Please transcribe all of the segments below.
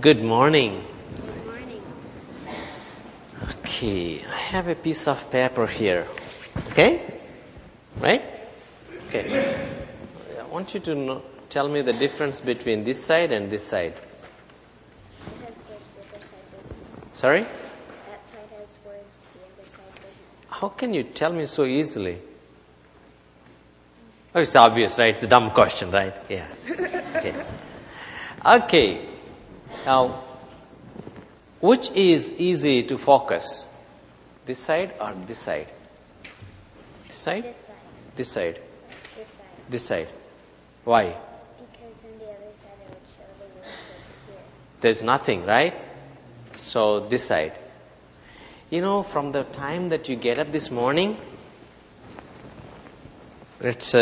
Good morning. Good morning. Okay, I have a piece of paper here. Okay? Right? Okay. I want you to tell me the difference between this side and this side. That has words, the other side doesn't. Sorry? That side has words, the other side doesn't. How can you tell me so easily? Oh, it's obvious, right? It's a dumb question, right? Yeah. Okay. Now, which is easy to focus? This side or this side? This side? This side. This side? This side. This side. Why? Because on the other side it would show the words over here. There's nothing, right? So this side. You know, from the time that you get up this morning, it's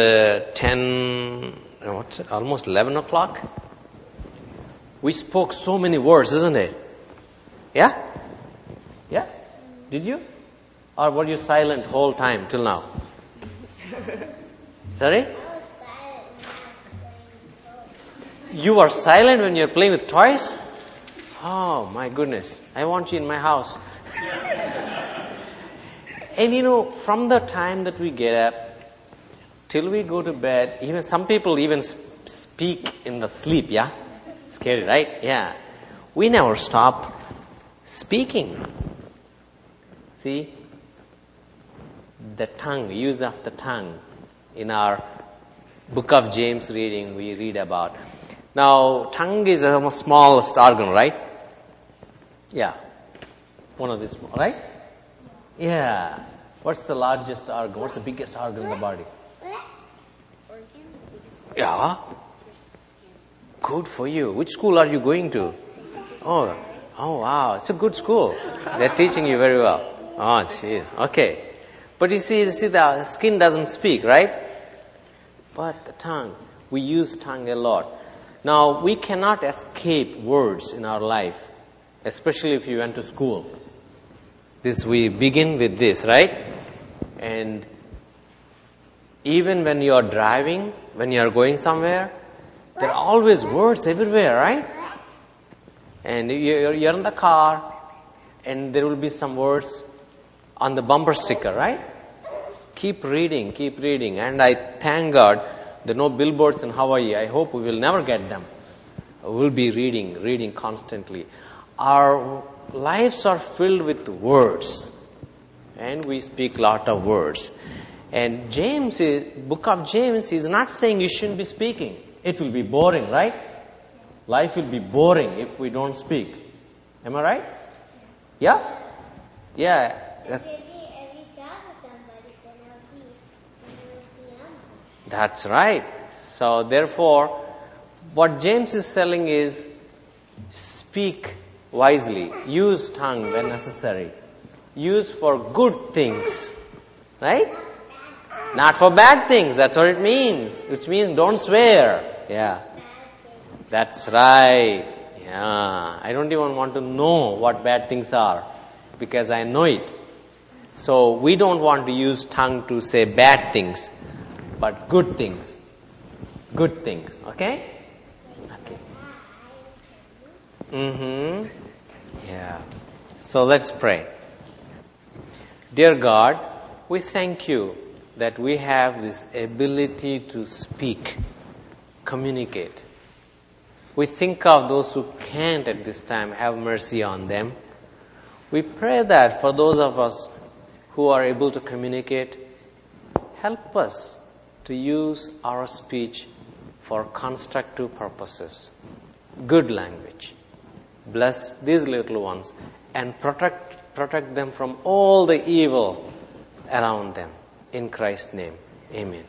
almost 11 o'clock. We spoke so many words, isn't it? Yeah? Yeah? Did you? Or were you silent whole time till now? Sorry? You were silent when you're playing with toys? Oh my goodness. I want you in my house. And you know, from the time that we get up till we go to bed, even some people even speak in the sleep, yeah? Scary, right? Yeah. We never stop speaking. See? The tongue, use of the tongue. In our book of James reading, we read about. Now, tongue is a smallest organ, right? Yeah. One of these, right? Yeah. What's the largest organ? What's the biggest organ in the body? Organ? Yeah. Good for you. Which school are you going to? Oh wow. It's a good school. They're teaching you very well. Oh, jeez. Okay. But you see, the skin doesn't speak, right? But the tongue, we use tongue a lot. Now, we cannot escape words in our life, especially if you went to school. We begin with this, right? And even when you are driving, when you are going somewhere, there are always words everywhere, right? And you're in the car, and there will be some words on the bumper sticker, right? Keep reading. And I thank God there are no billboards in Hawaii. I hope we will never get them. We'll be reading constantly. Our lives are filled with words. And we speak a lot of words. And book of James is not saying you shouldn't be speaking. It will be boring, right? Life will be boring if we don't speak. Am I right? Yeah? Yeah. That's right. So therefore, what James is telling is, speak wisely. Use tongue when necessary. Use for good things. Right? Not for bad things. That's what it means. Which means don't swear. Yeah. That's right. Yeah. I don't even want to know what bad things are, because I know it. So we don't want to use tongue to say bad things, but good things. Good things. Okay? Okay. Yeah. So let's pray. Dear God, we thank you that we have this ability to speak, communicate. We think of those who can't at this time. Have mercy on them. We pray that for those of us who are able to communicate, help us to use our speech for constructive purposes. Good language. Bless these little ones and protect them from all the evil around them. In Christ's name, amen.